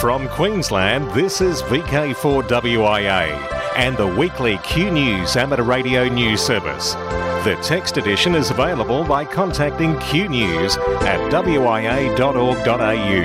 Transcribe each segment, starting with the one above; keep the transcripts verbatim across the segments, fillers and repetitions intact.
From Queensland, this is V K four W I A and the weekly Q News amateur radio news service. The text edition is available by contacting Q News at w i a dot org dot a u.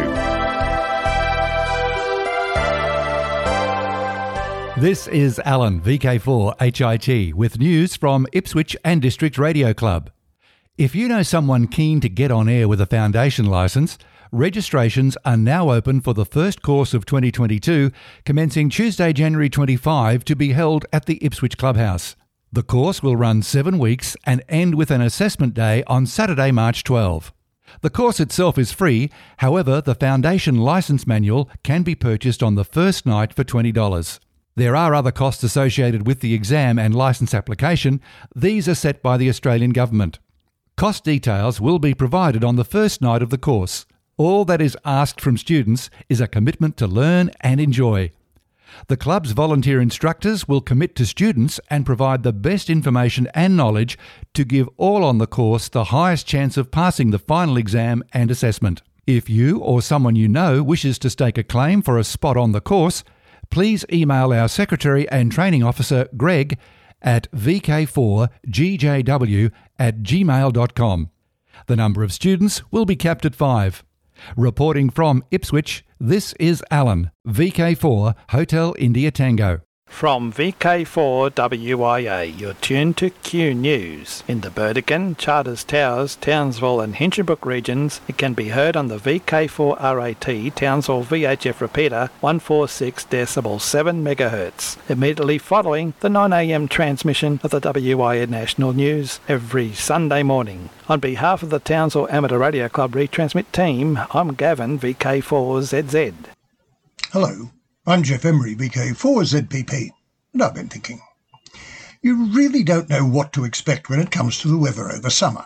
This is Alan, V K four H I T, with news from Ipswich and District Radio Club. If you know someone keen to get on air with a foundation licence, registrations are now open for the first course of twenty twenty-two, commencing Tuesday, January twenty-fifth, to be held at the Ipswich Clubhouse. The course will run seven weeks and end with an assessment day on Saturday, March twelfth. The course itself is free, however, the foundation licence manual can be purchased on the first night for twenty dollars. There are other costs associated with the exam and licence application. These are set by the Australian Government. Cost details will be provided on the first night of the course. All that is asked from students is a commitment to learn and enjoy. The club's volunteer instructors will commit to students and provide the best information and knowledge to give all on the course the highest chance of passing the final exam and assessment. If you or someone you know wishes to stake a claim for a spot on the course, please email our Secretary and Training Officer, Greg, at v k four g j w at gmail dot com. The number of students will be capped at five. Reporting from Ipswich, this is Alan, V K four Hotel India Tango. From V K four W I A, you're tuned to Q News. In the Burdekin, Charters Towers, Townsville and Hinchinbrook regions, it can be heard on the V K four R A T Townsville V H F repeater one forty-six decibel seven megahertz, immediately following the nine a m transmission of the W I A National News every Sunday morning. On behalf of the Townsville Amateur Radio Club retransmit team, I'm Gavin, V K four Z Z. Hello. I'm Jeff Emery, V K four Z P P, and I've been thinking, you really don't know what to expect when it comes to the weather over summer.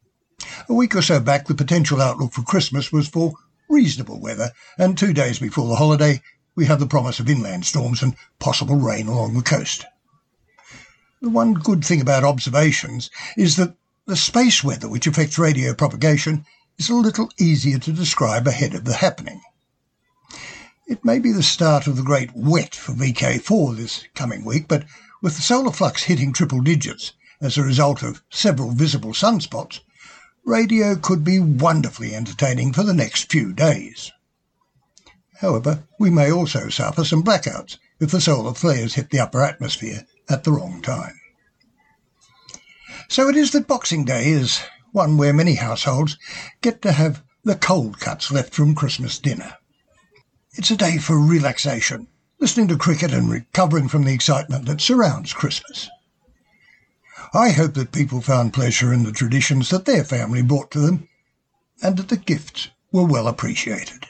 A week or so back, the potential outlook for Christmas was for reasonable weather, and two days before the holiday, we have the promise of inland storms and possible rain along the coast. The one good thing about observations is that the space weather which affects radio propagation is a little easier to describe ahead of the happening. It may be the start of the great wet for V K four this coming week, but with the solar flux hitting triple digits as a result of several visible sunspots, radio could be wonderfully entertaining for the next few days. However, we may also suffer some blackouts if the solar flares hit the upper atmosphere at the wrong time. So it is that Boxing Day is one where many households get to have the cold cuts left from Christmas dinner. It's a day for relaxation, listening to cricket and recovering from the excitement that surrounds Christmas. I hope that people found pleasure in the traditions that their family brought to them and that the gifts were well appreciated.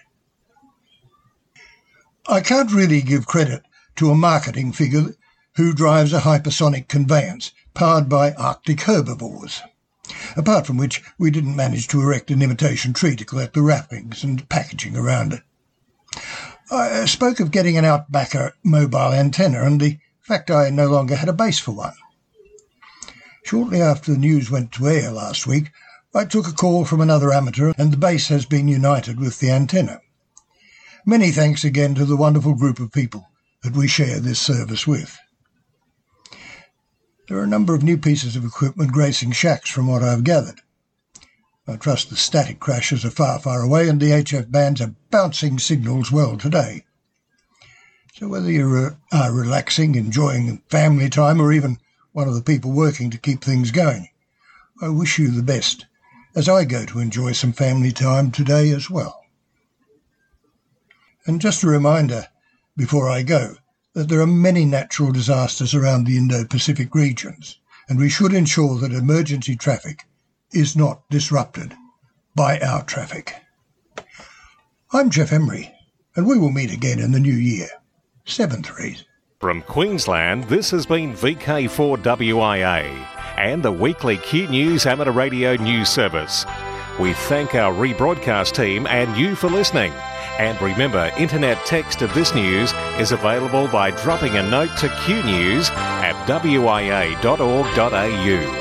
I can't really give credit to a marketing figure who drives a hypersonic conveyance powered by Arctic herbivores, apart from which we didn't manage to erect an imitation tree to collect the wrappings and packaging around it. I spoke of getting an Outbacker mobile antenna and the fact I no longer had a base for one. Shortly after the news went to air last week, I took a call from another amateur and the base has been united with the antenna. Many thanks again to the wonderful group of people that we share this service with. There are a number of new pieces of equipment gracing shacks from what I've gathered. I trust the static crashes are far, far away and the H F bands are bouncing signals well today. So whether you re- are relaxing, enjoying family time, or even one of the people working to keep things going, I wish you the best as I go to enjoy some family time today as well. And just a reminder before I go that there are many natural disasters around the Indo-Pacific regions, and we should ensure that emergency traffic is not disrupted by our traffic. I'm Jeff Emery, and we will meet again in the new year. Seven threes. From Queensland, this has been V K four W I A and the weekly Q News amateur radio news service. We thank our rebroadcast team and you for listening. And remember, internet text of this news is available by dropping a note to Q News at w i a dot org dot a u.